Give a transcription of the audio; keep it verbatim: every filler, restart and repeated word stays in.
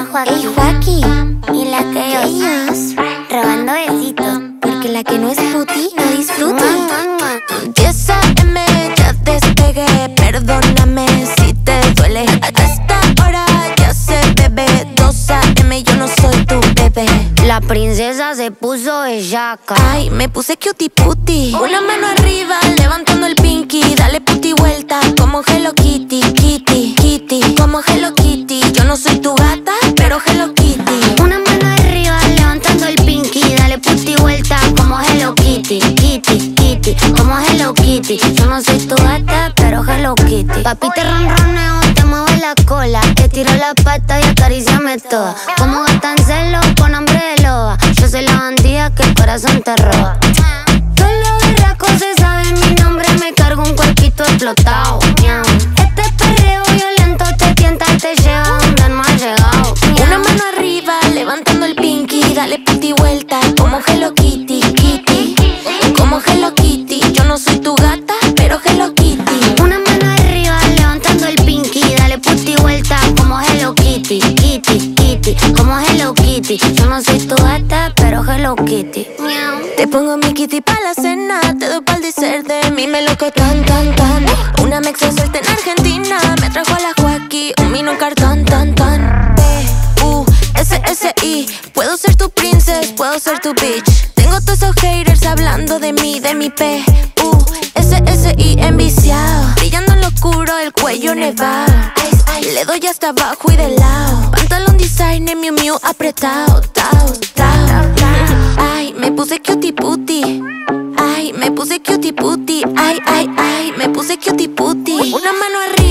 Joaquín. Ey, Joaquín. Y la que Ellos robando besitos. porque la que no es puti no disfruta. diez a eme, ya despegué. Perdóname si te duele. A esta hora ya se bebe. dos a eme, yo no soy tu bebé. La princesa se puso bellaca. Ay, me puse cutie puti. Una mano arriba, levantando el pinky. Dale puti vuelta, como Hello Kitty. Kitty, Kitty, como Hello Kitty. Yo no soy tu gata, pero Hello Kitty. Una mano arriba, levantando el pinky. Dale puti vuelta, como Hello Kitty. Kitty, Kitty, como Hello Kitty. Yo no soy tu gata, pero Hello Kitty. Papi, te ronroneo, te muevo la cola. Te tiro la pata y acaríciame toda. Como gata en celo, con hambre de loba. Yo soy la bandida que el corazón te roba. Todos los berracos se saben mi nombre. Me cargo un cuerpito explotado. Miau. Este perreo violento te tienta, te lleva donde no has llegado. Miau. Una mano arriba, levantando el pinky. Dale puti vuelta, como Hello Kitty. Kitty, como Hello Kitty. Yo no soy tu gata, pero Hello Kitty. Una mano arriba, levantando el pinky. Dale puti vuelta, como Hello Kitty. Kitty, Kitty, como Hello Kitty. Yo no soy tu gata, pero Hello Kitty. Miau. Te pongo mi kitty pa' la cena. Te doy pa'l dessert de mí, me loco tan, tan, tan. Una mexa suelta en Argentina. Me trajo a la Joaquín, un vino en cartón, tan, tan. P, U, S, S, I. Puedo ser tu princess, puedo ser tu bitch. Tengo todos esos haters hablando de mí, de mi P, U, S, S, I. Enviciado, brillando en lo oscuro, el cuello nevado. Le doy hasta abajo y de lado. Pantalón designer, Miu Miu apretado, tao, tao. Ay, me puse cutie puti. Ay, me puse cutie puti. Ay, ay, ay, me puse cutie puti. Una mano arriba.